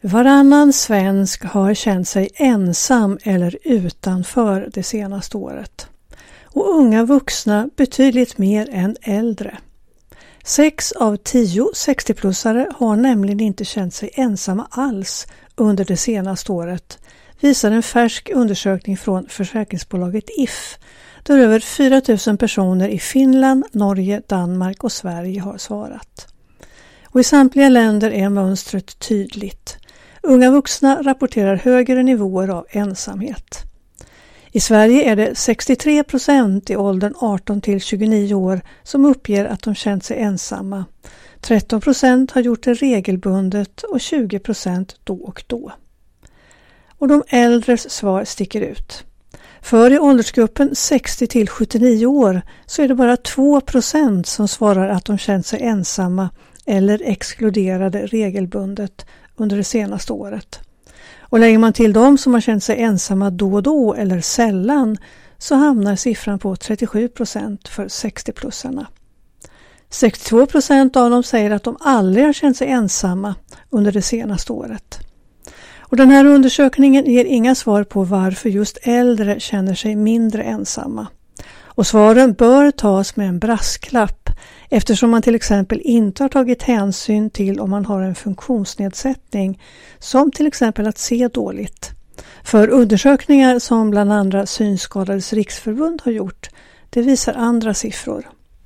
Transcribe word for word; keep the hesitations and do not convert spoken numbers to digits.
Varannan svensk har känt sig ensam eller utanför det senaste året. Och unga vuxna betydligt mer än äldre. Sex av tio sextio-plussare har nämligen inte känt sig ensamma alls under det senaste året, visar en färsk undersökning från försäkringsbolaget I F, där över fyra tusen personer i Finland, Norge, Danmark och Sverige har svarat. Och i samtliga länder är mönstret tydligt. Unga vuxna rapporterar högre nivåer av ensamhet. I Sverige är det sextiotre procent i åldern arton till tjugonio år som uppger att de känt sig ensamma. tretton procent har gjort det regelbundet och tjugo procent då och då. Och de äldres svar sticker ut. För i åldersgruppen sextio till sjuttionio år så är det bara två procent som svarar att de känt sig ensamma eller exkluderade regelbundet under det senaste året. Och lägger man till dem som har känt sig ensamma då och då eller sällan så hamnar siffran på trettiosju procent för sextio-plussarna. sextiotvå procent av dem säger att de aldrig har känt sig ensamma under det senaste året. Och den här undersökningen ger inga svar på varför just äldre känner sig mindre ensamma. Och svaren bör tas med en brasklapp eftersom man till exempel inte har tagit hänsyn till om man har en funktionsnedsättning som till exempel att se dåligt. För undersökningar som bland andra Synskadades riksförbund har gjort, det visar andra siffror.